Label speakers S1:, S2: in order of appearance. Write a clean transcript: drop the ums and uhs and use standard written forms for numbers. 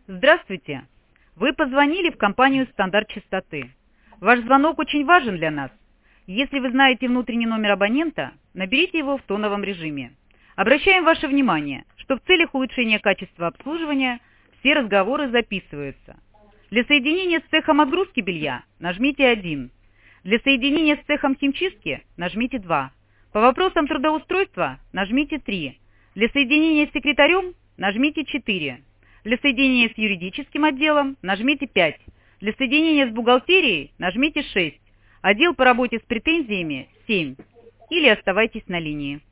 S1: Здравствуйте! Вы позвонили в компанию «Стандарт частоты». Ваш звонок очень важен для нас. Если вы знаете внутренний номер абонента, наберите его в тоновом режиме. Обращаем ваше внимание, что в целях улучшения качества обслуживания все разговоры записываются. Для соединения с цехом отгрузки белья нажмите 1. Для соединения с цехом химчистки нажмите 2. По вопросам трудоустройства нажмите 3. Для соединения с секретарем нажмите 4. Для соединения с юридическим отделом нажмите 5. Для соединения с бухгалтерией нажмите 6. Отдел по работе с претензиями 7. Или оставайтесь на линии.